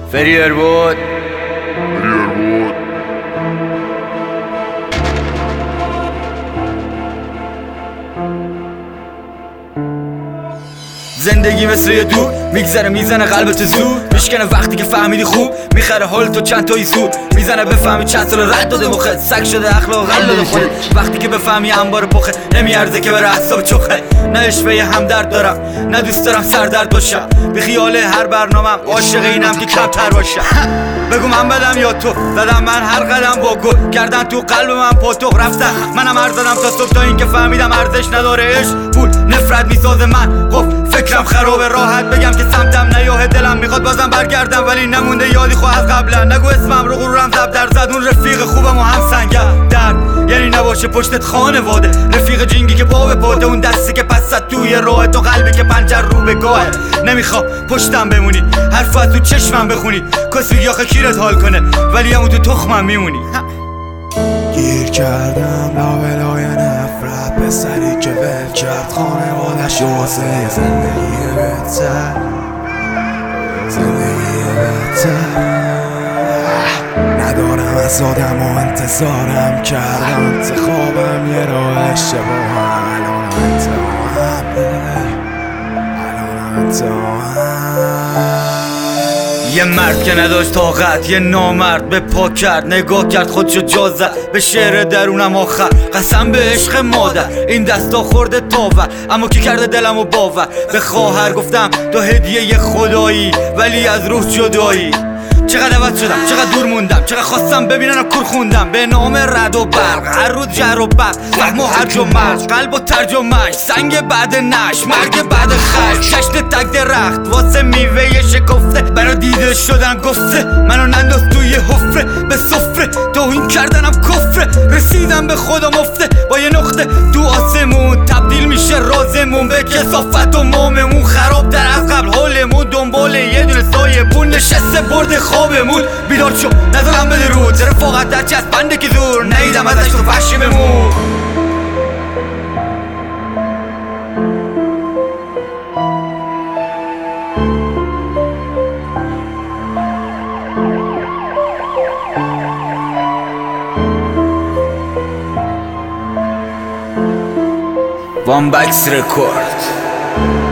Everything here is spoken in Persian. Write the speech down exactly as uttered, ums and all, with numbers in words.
فریر بود فریر بود زندگی مثل یه دود میگذره میزنه قلبت زود میشکنه وقتی که فهمیدی خوب میخره حال تو چند تایی سود میزنه بفهمی چند سال رد داده مخت سگ شده اخلاق قل داده خودت وقتی که بفهمی انبار پخه نمیارزه که بره حساب چخه نه اشوه همدرد دارم نه دوست دارم سردرد باشم به خیال هر برنامم عاشق اینم که کمتر باشم بگو من بدم یا تو زدم من هر قدم با گل کردن تو قلب من پاتوق رفتن منم عرض زدم تا صبح تا این که فهمیدم ارزش نداره عشق پول نفرت میسازه من قفل فکرم خرابه راحت بگم که سمتم نیاه دلم میخواد بازم برگردم ولی نمونده یادی خواهد از قبلا نگو اسمم رو غرورم زب در زد اون رفیق خوبم و هم سنگم درد یعنی نباشه پشتت خانواده رفیق جینگی که پا به پاده اون دستی که پست توی راه تو قلبی که پنجر رو به گاهه نمیخوام پشتم بمونی حرفت تو چشمم بخونی کاش بگی آخه کیرت حال کنه ولی همون تو تخمم میمونی گیر کردم لابلای نفرت پسری که ول کرد خانوادش واسه زندگی بهتر زندگی بهتر ندارم از آدم و انتظارم کردم انتخابم یه راه اشتباهم الان انتقام الان انتقام یه مرد که نداشت طاقت یه نامرد به پا کرد نگاه کرد خودشو جا زد به شعر درونم آخر قسم به عشق مادر این دستا خورده تاور اما کی کرده دلمو باور به خواهر گفتم تو هدیه خدایی ولی از روح جدایی چقدر عوض شدم چقدر دور موندم چقدر خواستم ببینن و کور خوندم به نام رد و برق هر روز جر و بق فهم و هرج و مرج قلب و ترجمهش سنگ بعد نش مرگ بعد خش جشن تک درخت واسه میوه شکفته برا دیده شدن گفته منو ننداز توی حفره به سفره توهین کردنم کفره رسیدم به خدا مفته با یه نقطه تو آسمون تبدیل میشه رازمون به کثافت و ماممون خراب در از قبل حالمون دنبال یه دونه سایه بون نشسته برد خوابمون بیدار شو نظرم بده رو زیر رفاقت در چست بنده که زور نیدم ازش تو فحشی بمون وان بکس رکورد